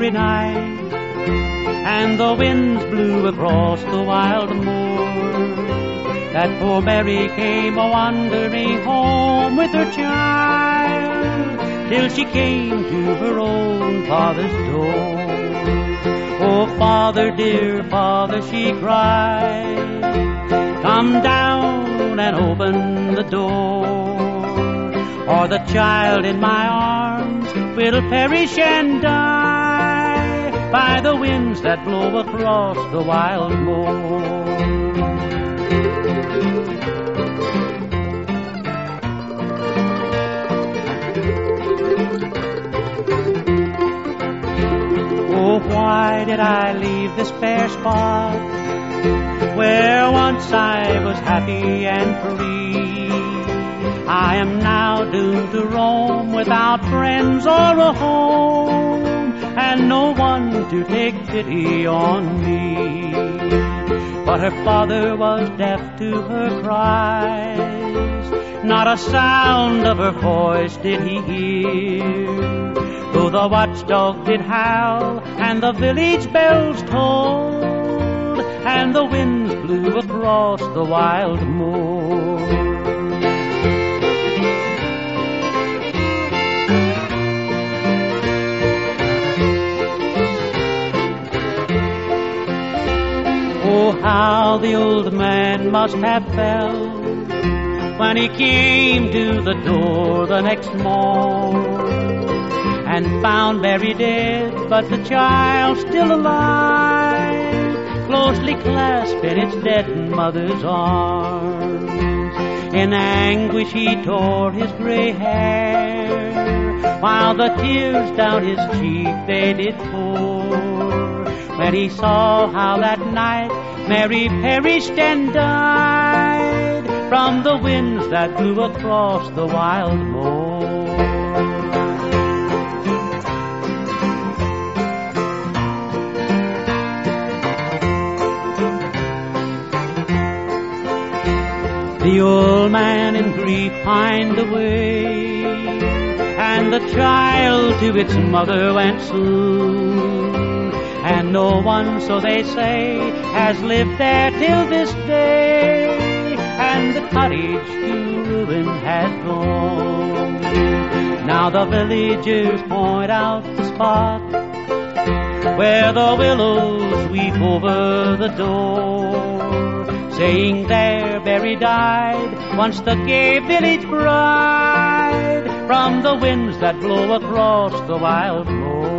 wintry night, and the winds blew across the wild moor, that poor Mary came a-wandering home with her child, till she came to her own father's door. Oh, Father, dear Father, she cried, come down and open the door, or the child in my arms will perish and die by the winds that blow across the wild moor. Oh, why did I leave this fair spot, where once I was happy and free? I am now doomed to roam without friends or a home, and no one to take pity on me. But her father was deaf to her cries, not a sound of her voice did he hear, though the watchdog did howl and the village bells tolled, and the winds blew across the wild moor. Oh, how the old man must have felt when he came to the door the next morn, and found Mary dead, but the child still alive, closely clasped in its dead mother's arms. In anguish he tore his gray hair, while the tears down his cheek they did pour, when he saw how that night Mary perished and died from the winds that blew across the wild moor. The old man in grief pined away, and the child to its mother went soon, and no one, so they say, has lived there till this day, and the cottage to ruin has gone. Now the villagers point out the spot where the willows weep over the door, saying there Mary died, once the gay village bride, from the winds that blow across the wild moor.